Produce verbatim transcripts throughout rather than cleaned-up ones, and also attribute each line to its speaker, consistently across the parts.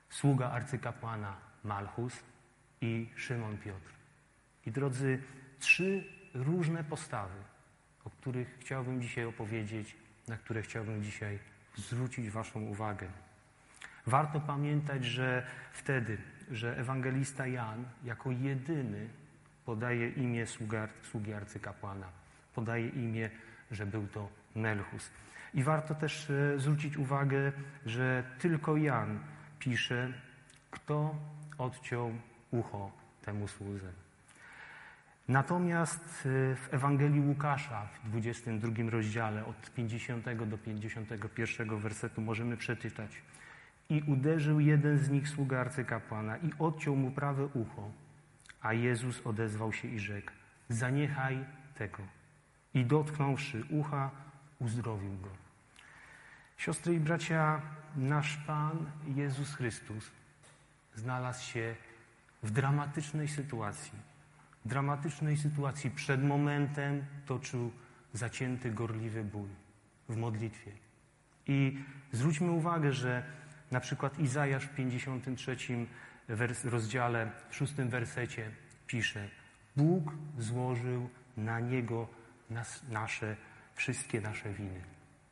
Speaker 1: sługa arcykapłana Malchus i Szymon Piotr. I drodzy, trzy różne postawy, o których chciałbym dzisiaj opowiedzieć, na które chciałbym dzisiaj zwrócić waszą uwagę. Warto pamiętać, że wtedy, że ewangelista Jan jako jedyny podaje imię sługa, sługi arcykapłana. Podaje imię, że był to Melchus. I warto też zwrócić uwagę, że tylko Jan pisze, kto odciął ucho temu słudze. Natomiast w Ewangelii Łukasza w dwudziestym drugim rozdziale od pięćdziesiątego do pięćdziesiątego pierwszego wersetu możemy przeczytać: i uderzył jeden z nich sługa arcykapłana i odciął mu prawe ucho, a Jezus odezwał się i rzekł: zaniechaj tego. I dotknąwszy ucha, uzdrowił go. Siostry i bracia, nasz Pan Jezus Chrystus znalazł się w dramatycznej sytuacji. W dramatycznej sytuacji przed momentem toczył zacięty, gorliwy ból w modlitwie. I zwróćmy uwagę, że na przykład Izajasz w pięćdziesiątym trzecim rozdziale, w szóstym wersecie pisze: Bóg złożył na Niego nas, nasze, wszystkie nasze winy.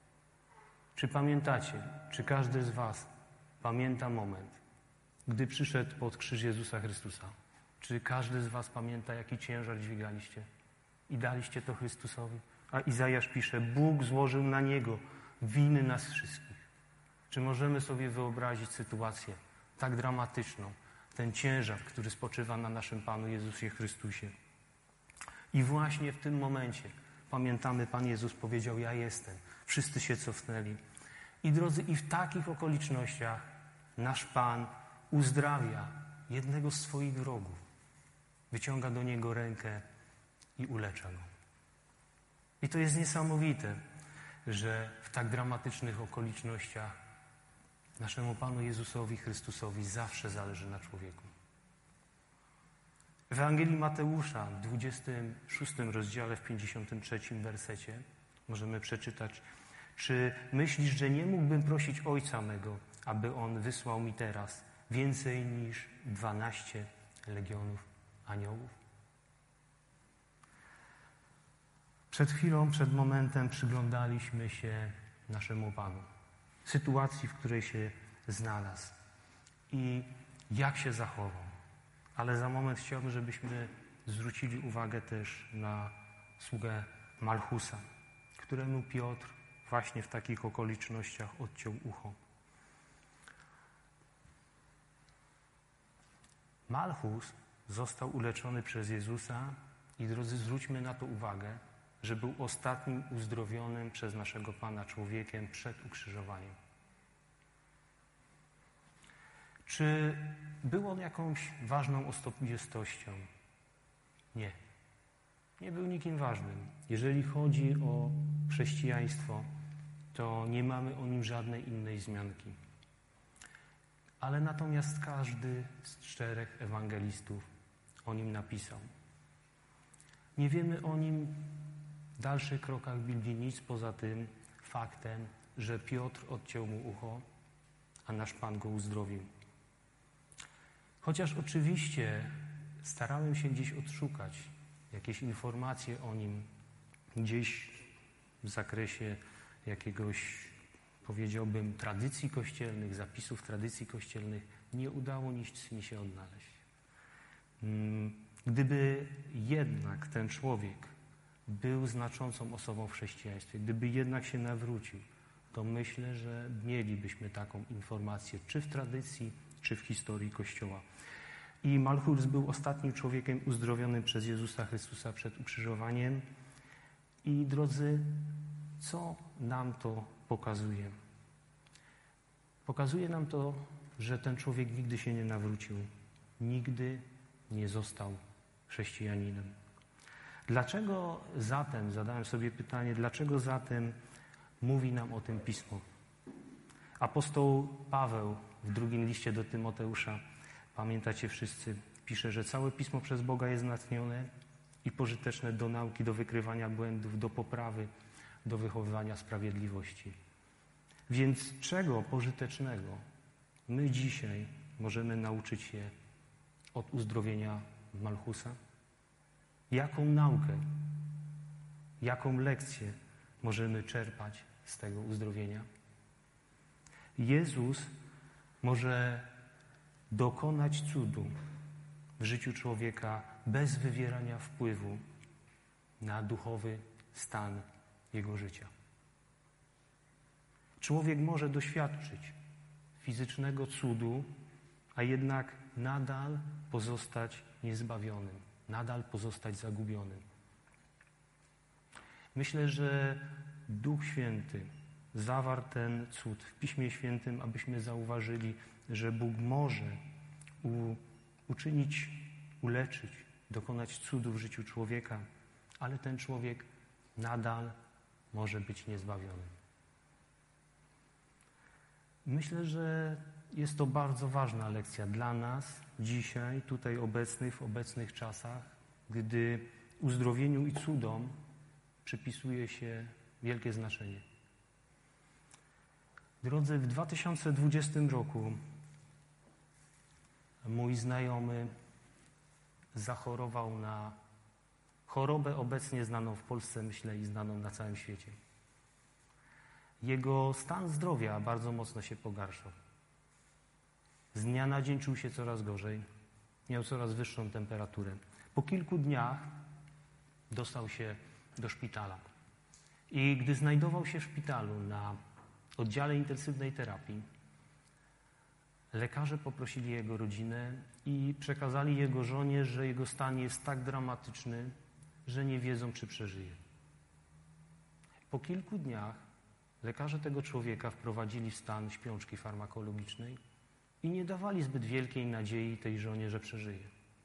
Speaker 1: Czy pamiętacie, czy każdy z was pamięta moment, gdy przyszedł pod krzyż Jezusa Chrystusa? Czy każdy z was pamięta, jaki ciężar dźwigaliście i daliście to Chrystusowi? A Izajasz pisze: Bóg złożył na Niego winy nas wszystkich. Czy możemy sobie wyobrazić sytuację tak dramatyczną, ten ciężar, który spoczywa na naszym Panu Jezusie Chrystusie? I właśnie w tym momencie, pamiętamy, Pan Jezus powiedział: ja jestem. Wszyscy się cofnęli. I drodzy, i w takich okolicznościach nasz Pan uzdrawia jednego z swoich wrogów. Wyciąga do niego rękę i ulecza go. I to jest niesamowite, że w tak dramatycznych okolicznościach naszemu Panu Jezusowi Chrystusowi zawsze zależy na człowieku. W Ewangelii Mateusza w dwudziestym szóstym rozdziale, w pięćdziesiątym trzecim wersecie możemy przeczytać: czy myślisz, że nie mógłbym prosić Ojca mego, aby On wysłał mi teraz więcej niż dwanaście legionów aniołów? Przed chwilą, przed momentem przyglądaliśmy się naszemu Panu, sytuacji, w której się znalazł i jak się zachował. Ale za moment chciałbym, żebyśmy zwrócili uwagę też na sługę Malchusa, któremu Piotr właśnie w takich okolicznościach odciął ucho. Malchus został uleczony przez Jezusa i, drodzy, zwróćmy na to uwagę, że był ostatnim uzdrowionym przez naszego Pana człowiekiem przed ukrzyżowaniem. Czy był on jakąś ważną osobistością? Nie. Nie był nikim ważnym. Jeżeli chodzi o chrześcijaństwo, to nie mamy o nim żadnej innej wzmianki. Ale natomiast każdy z czterech ewangelistów o nim napisał. Nie wiemy o nim w dalszych krokach Biblii nic poza tym faktem, że Piotr odciął mu ucho, a nasz Pan go uzdrowił. Chociaż oczywiście starałem się gdzieś odszukać jakieś informacje o nim, gdzieś w zakresie jakiegoś, powiedziałbym, tradycji kościelnych, zapisów tradycji kościelnych, nie udało nic mi się odnaleźć. Gdyby jednak ten człowiek był znaczącą osobą w chrześcijaństwie, gdyby jednak się nawrócił, to myślę, że mielibyśmy taką informację, czy w tradycji, czy w historii Kościoła. I Malchus był ostatnim człowiekiem uzdrowionym przez Jezusa Chrystusa przed ukrzyżowaniem. I drodzy, co nam to pokazuje? Pokazuje nam to, że ten człowiek nigdy się nie nawrócił. Nigdy nie został chrześcijaninem. Dlaczego zatem, zadałem sobie pytanie, dlaczego zatem mówi nam o tym Pismo? Apostoł Paweł w drugim liście do Tymoteusza, pamiętacie wszyscy, pisze, że całe Pismo przez Boga jest natchnione i pożyteczne do nauki, do wykrywania błędów, do poprawy, do wychowywania sprawiedliwości. Więc czego pożytecznego my dzisiaj możemy nauczyć się od uzdrowienia Malchusa? Jaką naukę, jaką lekcję możemy czerpać z tego uzdrowienia? Jezus może dokonać cudu w życiu człowieka bez wywierania wpływu na duchowy stan jego życia. Człowiek może doświadczyć fizycznego cudu, a jednak nadal pozostać niezbawionym, nadal pozostać zagubionym. Myślę, że Duch Święty zawarł ten cud w Piśmie Świętym, abyśmy zauważyli, że Bóg może u, uczynić, uleczyć, dokonać cudu w życiu człowieka, ale ten człowiek nadal może być niezbawiony. Myślę, że jest to bardzo ważna lekcja dla nas dzisiaj, tutaj obecnych, w obecnych czasach, gdy uzdrowieniu i cudom przypisuje się wielkie znaczenie. Drodzy, w dwa tysiące dwudziestym roku mój znajomy zachorował na chorobę obecnie znaną w Polsce, myślę, i znaną na całym świecie. Jego stan zdrowia bardzo mocno się pogarszał. Z dnia na dzień czuł się coraz gorzej. Miał coraz wyższą temperaturę. Po kilku dniach dostał się do szpitala. I gdy znajdował się w szpitalu na oddziale intensywnej terapii, lekarze poprosili jego rodzinę i przekazali jego żonie, że jego stan jest tak dramatyczny, że nie wiedzą, czy przeżyje. Po kilku dniach lekarze tego człowieka wprowadzili w stan śpiączki farmakologicznej i nie dawali zbyt wielkiej nadziei tej żonie, że przeżyje.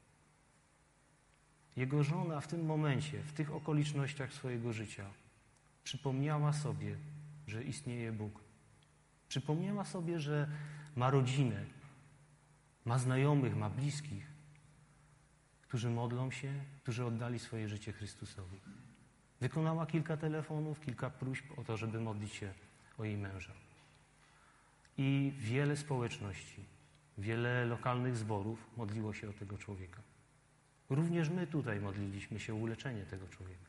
Speaker 1: Jego żona w tym momencie, w tych okolicznościach swojego życia przypomniała sobie, że istnieje Bóg. Przypomniała sobie, że ma rodzinę, ma znajomych, ma bliskich, którzy modlą się, którzy oddali swoje życie Chrystusowi. Wykonała kilka telefonów, kilka próśb o to, żeby modlić się o jej męża. I wiele społeczności, wiele lokalnych zborów modliło się o tego człowieka. Również my tutaj modliliśmy się o uleczenie tego człowieka.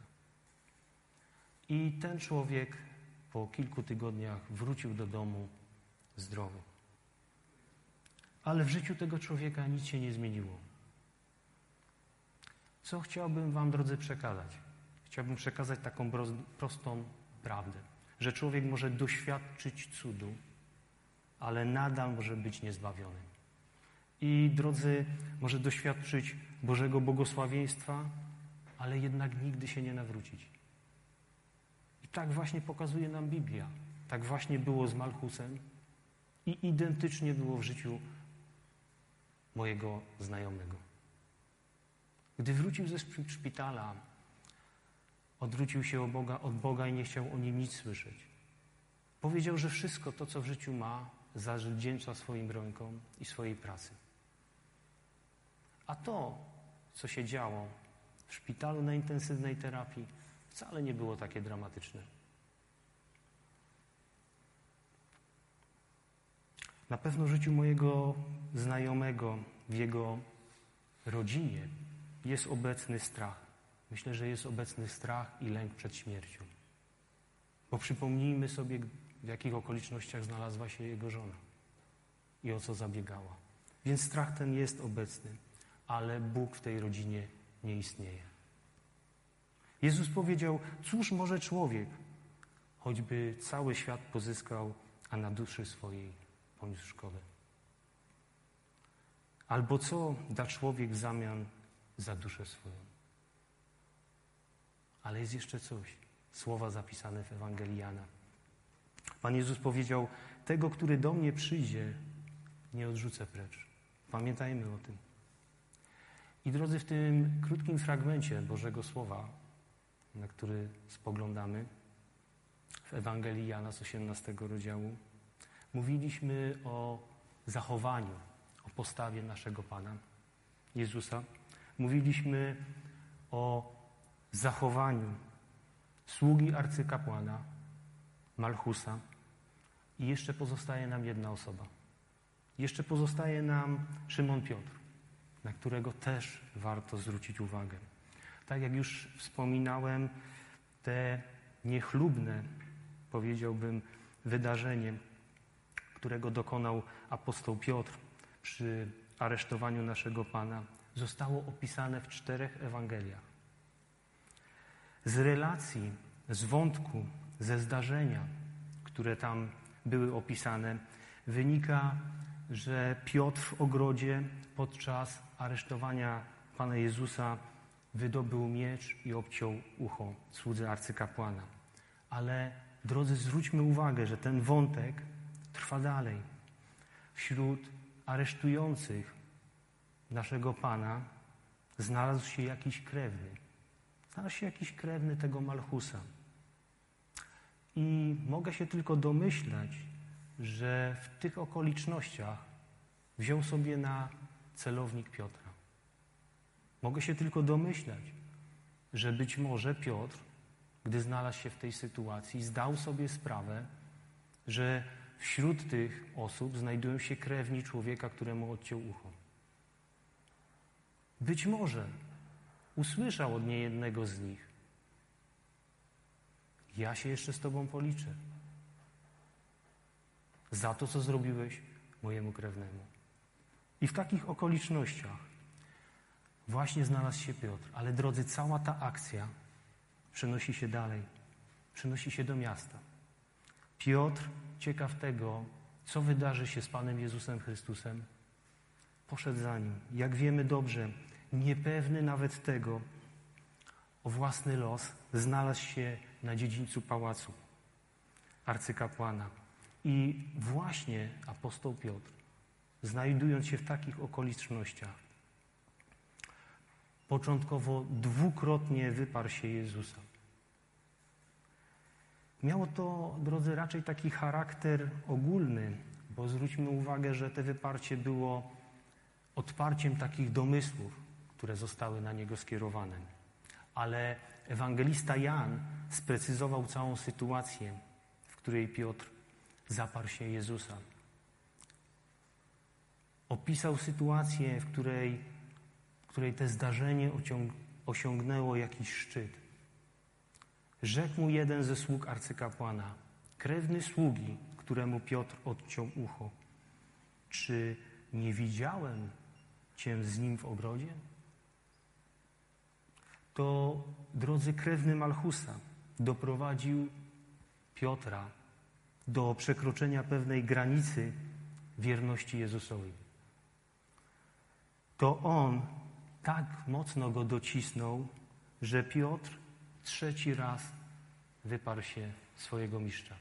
Speaker 1: I ten człowiek po kilku tygodniach wrócił do domu zdrowy. Ale w życiu tego człowieka nic się nie zmieniło. Co chciałbym wam, drodzy, przekazać? Chciałbym przekazać taką prostą prawdę, że człowiek może doświadczyć cudu, ale nadal może być niezbawiony. I, drodzy, może doświadczyć Bożego błogosławieństwa, ale jednak nigdy się nie nawrócić. I tak właśnie pokazuje nam Biblia. Tak właśnie było z Malchusem i identycznie było w życiu mojego znajomego. Gdy wrócił ze szpitala, odwrócił się od Boga, od Boga i nie chciał o nim nic słyszeć. Powiedział, że wszystko to, co w życiu ma, zawdzięcza swoim rękom i swojej pracy. A to, co się działo w szpitalu na intensywnej terapii, wcale nie było takie dramatyczne. Na pewno w życiu mojego znajomego, w jego rodzinie jest obecny strach. Myślę, że jest obecny strach i lęk przed śmiercią. Bo przypomnijmy sobie, w jakich okolicznościach znalazła się jego żona i o co zabiegała. Więc strach ten jest obecny, ale Bóg w tej rodzinie nie istnieje. Jezus powiedział, cóż może człowiek, choćby cały świat pozyskał, a na duszy swojej poniósł szkodę. Albo co da człowiek w zamian za duszę swoją. Ale jest jeszcze coś. Słowa zapisane w Ewangelii Jana. Pan Jezus powiedział, tego, który do mnie przyjdzie, nie odrzucę precz. Pamiętajmy o tym. I drodzy, w tym krótkim fragmencie Bożego Słowa, na który spoglądamy, w Ewangelii Jana z osiemnastego rozdziału, mówiliśmy o zachowaniu, o postawie naszego Pana Jezusa. Mówiliśmy o zachowaniu sługi arcykapłana Malchusa i jeszcze pozostaje nam jedna osoba. Jeszcze pozostaje nam Szymon Piotr, na którego też warto zwrócić uwagę. Tak jak już wspominałem, te niechlubne, powiedziałbym, wydarzenie, którego dokonał apostoł Piotr przy aresztowaniu naszego Pana, zostało opisane w czterech Ewangeliach. Z relacji, z wątku, ze zdarzenia, które tam były opisane, wynika, że Piotr w ogrodzie podczas aresztowania Pana Jezusa wydobył miecz i obciął ucho słudze arcykapłana. Ale, drodzy, zwróćmy uwagę, że ten wątek trwa dalej. Wśród aresztujących naszego Pana znalazł się jakiś krewny. Znalazł się jakiś krewny tego Malchusa. I mogę się tylko domyślać, że w tych okolicznościach wziął sobie na celownik Piotra. Mogę się tylko domyślać, że być może Piotr, gdy znalazł się w tej sytuacji, zdał sobie sprawę, że wśród tych osób znajdują się krewni człowieka, któremu odciął ucho. Być może usłyszał od niejednego z nich: ja się jeszcze z Tobą policzę za to, co zrobiłeś mojemu krewnemu. I w takich okolicznościach właśnie znalazł się Piotr. Ale, drodzy, cała ta akcja przenosi się dalej. Przenosi się do miasta. Piotr, ciekaw tego, co wydarzy się z Panem Jezusem Chrystusem, poszedł za Nim. Jak wiemy dobrze, niepewny nawet tego o własny los, znalazł się na dziedzińcu pałacu arcykapłana. I właśnie apostoł Piotr, znajdując się w takich okolicznościach, początkowo dwukrotnie wyparł się Jezusa. Miało to, drodzy, raczej taki charakter ogólny, bo zwróćmy uwagę, że te wyparcie było odparciem takich domysłów, które zostały na niego skierowane. Ale ewangelista Jan sprecyzował całą sytuację, w której Piotr zaparł się Jezusa. Opisał sytuację, w której, w której to zdarzenie ociąg, osiągnęło jakiś szczyt. Rzekł mu jeden ze sług arcykapłana, krewny sługi, któremu Piotr odciął ucho: czy nie widziałem cię z nim w ogrodzie? To, drodzy, krewny Malchusa doprowadził Piotra do przekroczenia pewnej granicy wierności Jezusowi. To on tak mocno go docisnął, że Piotr trzeci raz wyparł się swojego mistrza.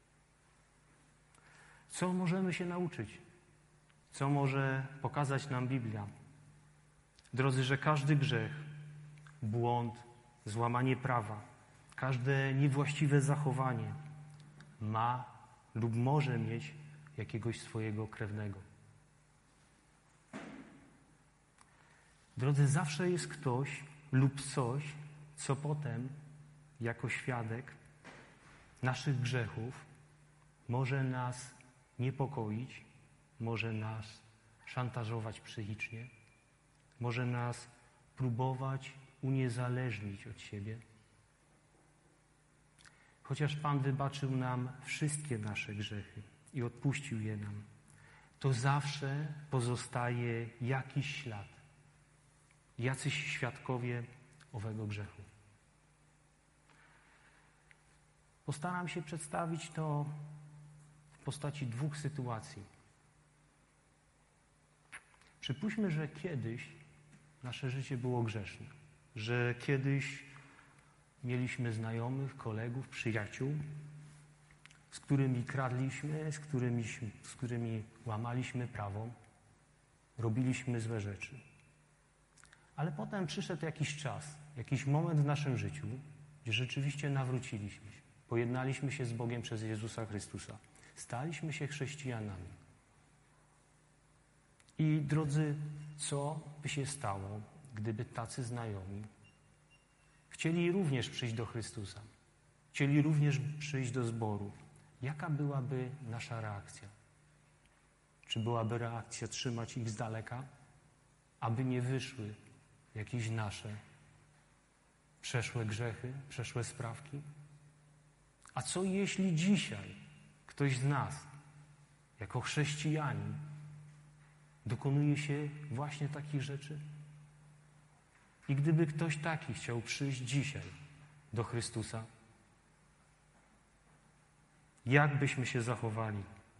Speaker 1: Co możemy się nauczyć? Co może pokazać nam Biblia? Drodzy, że każdy grzech, błąd, złamanie prawa, każde niewłaściwe zachowanie ma lub może mieć jakiegoś swojego krewnego. Drodzy, zawsze jest ktoś lub coś, co potem jako świadek naszych grzechów może nas niepokoić, może nas szantażować psychicznie, może nas próbować uniezależnić od siebie. Chociaż Pan wybaczył nam wszystkie nasze grzechy i odpuścił je nam, to zawsze pozostaje jakiś ślad, jacyś świadkowie owego grzechu. Postaram się przedstawić to w postaci dwóch sytuacji. Przypuśćmy, że kiedyś nasze życie było grzeszne, że kiedyś mieliśmy znajomych, kolegów, przyjaciół, z którymi kradliśmy, z którymi, z którymi łamaliśmy prawo, robiliśmy złe rzeczy. Ale potem przyszedł jakiś czas, jakiś moment w naszym życiu, gdzie rzeczywiście nawróciliśmy się, pojednaliśmy się z Bogiem przez Jezusa Chrystusa, staliśmy się chrześcijanami. I, drodzy, co by się stało, gdyby tacy znajomi chcieli również przyjść do Chrystusa, chcieli również przyjść do zboru? Jaka byłaby nasza reakcja? Czy byłaby reakcja trzymać ich z daleka, aby nie wyszły jakieś nasze przeszłe grzechy, przeszłe sprawki? A co jeśli dzisiaj ktoś z nas, jako chrześcijanin, dokonuje się właśnie takich rzeczy? I gdyby ktoś taki chciał przyjść dzisiaj do Chrystusa, jak byśmy się zachowali?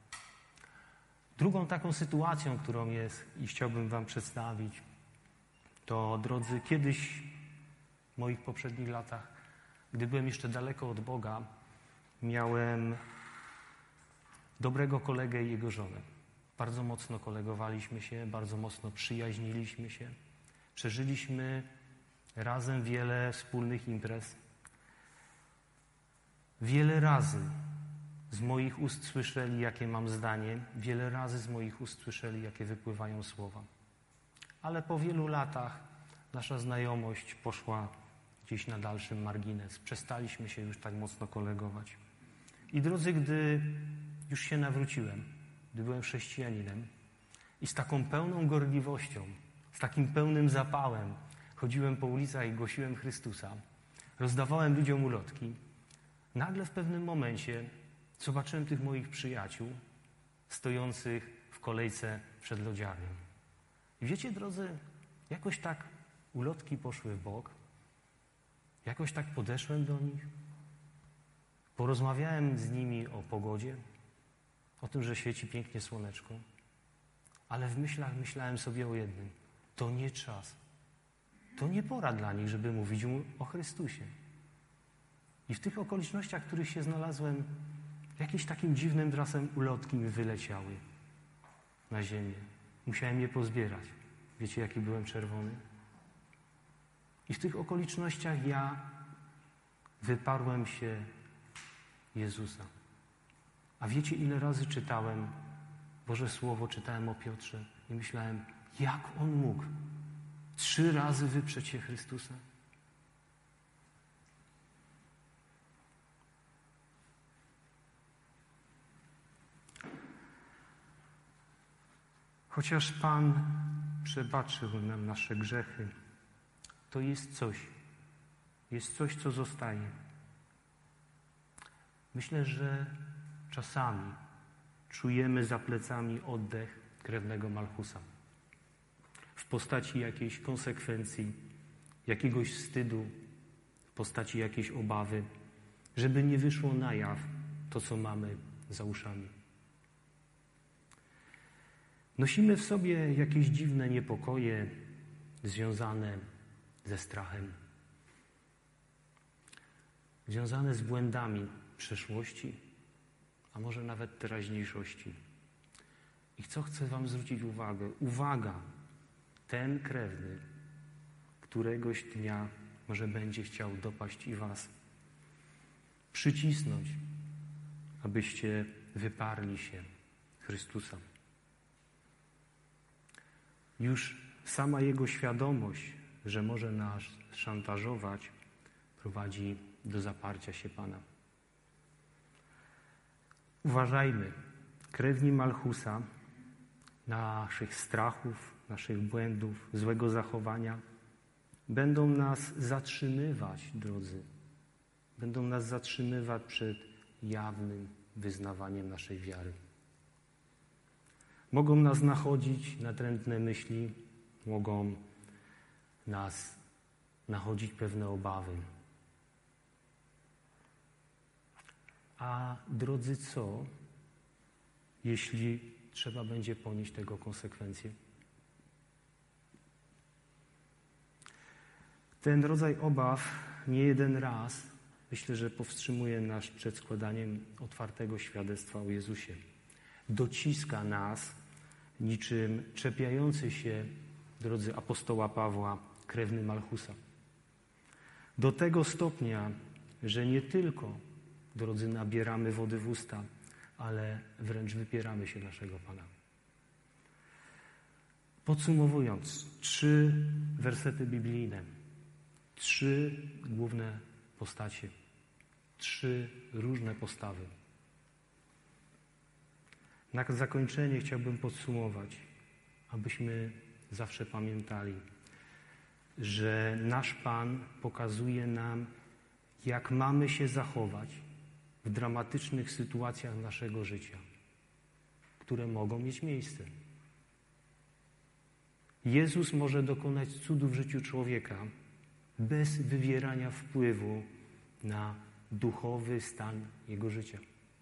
Speaker 1: Drugą taką sytuacją, którą jest i chciałbym wam przedstawić, to, drodzy, kiedyś w moich poprzednich latach, gdy byłem jeszcze daleko od Boga, miałem dobrego kolegę i jego żonę. Bardzo mocno kolegowaliśmy się, bardzo mocno przyjaźniliśmy się. Przeżyliśmy razem wiele wspólnych imprez. Wiele razy z moich ust słyszeli, jakie mam zdanie. Wiele razy z moich ust słyszeli, jakie wypływają słowa. Ale po wielu latach nasza znajomość poszła gdzieś na dalszy margines. Przestaliśmy się już tak mocno kolegować. I drodzy, gdy już się nawróciłem, gdy byłem chrześcijaninem i z taką pełną gorliwością, z takim pełnym zapałem chodziłem po ulicach i głosiłem Chrystusa, rozdawałem ludziom ulotki, nagle w pewnym momencie zobaczyłem tych moich przyjaciół stojących w kolejce przed lodziarnią. I wiecie, drodzy, jakoś tak ulotki poszły w bok, jakoś tak podeszłem do nich, porozmawiałem z nimi o pogodzie, o tym, że świeci pięknie słoneczko, ale w myślach myślałem sobie o jednym. To nie czas. To nie pora dla nich, żeby mówić mu o Chrystusie. I w tych okolicznościach, w których się znalazłem, jakimś takim dziwnym trasem ulotki mi wyleciały na ziemię. Musiałem je pozbierać. Wiecie, jaki byłem czerwony? I w tych okolicznościach ja wyparłem się Jezusa. A wiecie, ile razy czytałem Boże Słowo, czytałem o Piotrze i myślałem, jak on mógł trzy razy wyprzeć się Chrystusa? Chociaż Pan przebaczył nam nasze grzechy, to jest coś, jest coś, co zostaje. Myślę, że czasami czujemy za plecami oddech krewnego Malchusa w postaci jakiejś konsekwencji, jakiegoś wstydu, w postaci jakiejś obawy, żeby nie wyszło na jaw to, co mamy za uszami. Nosimy w sobie jakieś dziwne niepokoje związane ze strachem, związane z błędami przeszłości, a może nawet teraźniejszości. I co chcę wam zwrócić uwagę? Uwaga! Ten krewny któregoś dnia może będzie chciał dopaść i was, przycisnąć, abyście wyparli się Chrystusa. Już sama Jego świadomość, że może nas szantażować, prowadzi do zaparcia się Pana. Uważajmy, krewni Malchusa, naszych strachów, naszych błędów, złego zachowania będą nas zatrzymywać, drodzy. Będą nas zatrzymywać przed jawnym wyznawaniem naszej wiary. Mogą nas nachodzić natrętne myśli, mogą nas nachodzić pewne obawy. A drodzy, co, jeśli trzeba będzie ponieść tego konsekwencje? Ten rodzaj obaw nie jeden raz, myślę, że powstrzymuje nas przed składaniem otwartego świadectwa o Jezusie. Dociska nas niczym czepiający się, drodzy, apostoła Pawła, krewny Malchusa. Do tego stopnia, że nie tylko, drodzy, nabieramy wody w usta, ale wręcz wypieramy się naszego Pana. Podsumowując, trzy wersety biblijne, trzy główne postacie, trzy różne postawy. Na zakończenie chciałbym podsumować, abyśmy zawsze pamiętali, że nasz Pan pokazuje nam, jak mamy się zachować w dramatycznych sytuacjach naszego życia, które mogą mieć miejsce. Jezus może dokonać cudu w życiu człowieka bez wywierania wpływu na duchowy stan jego życia.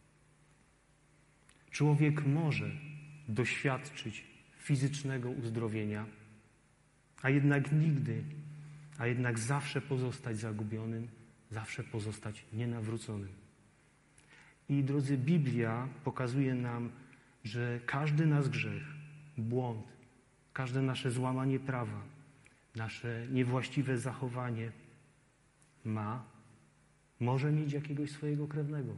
Speaker 1: Człowiek może doświadczyć fizycznego uzdrowienia, a jednak nigdy, a jednak zawsze pozostać zagubionym, zawsze pozostać nienawróconym. I drodzy, Biblia pokazuje nam, że każdy nasz grzech, błąd, każde nasze złamanie prawa, nasze niewłaściwe zachowanie ma, może mieć jakiegoś swojego krewnego.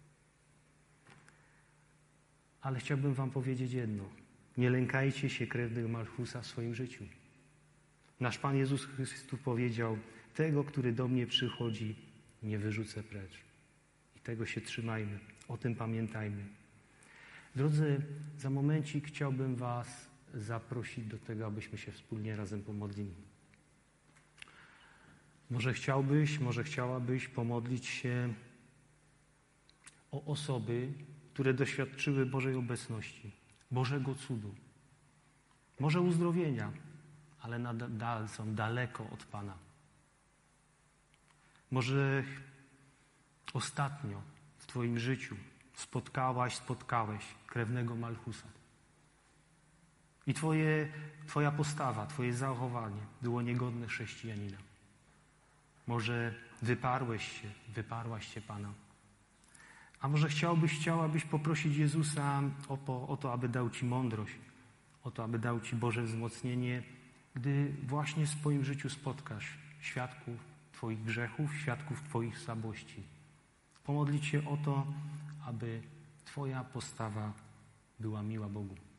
Speaker 1: Ale chciałbym wam powiedzieć jedno. Nie lękajcie się krewnych Malchusa w swoim życiu. Nasz Pan Jezus Chrystus powiedział, tego, który do mnie przychodzi, nie wyrzucę precz. I tego się trzymajmy. O tym pamiętajmy. Drodzy, za momencik chciałbym was zaprosić do tego, abyśmy się wspólnie razem pomodlili. Może chciałbyś, może chciałabyś pomodlić się o osoby, które doświadczyły Bożej obecności, Bożego cudu, może uzdrowienia, ale nadal są daleko od Pana. Może ostatnio w twoim życiu spotkałaś, spotkałeś krewnego Malchusa. I twoje, twoja postawa, twoje zachowanie było niegodne chrześcijanina. Może wyparłeś się, wyparłaś się Pana. A może chciałbyś, chciałabyś poprosić Jezusa o, po, o to, aby dał ci mądrość, o to, aby dał ci Boże wzmocnienie, gdy właśnie w swoim życiu spotkasz świadków twoich grzechów, świadków twoich słabości. Pomodlić się o to, aby twoja postawa była miła Bogu.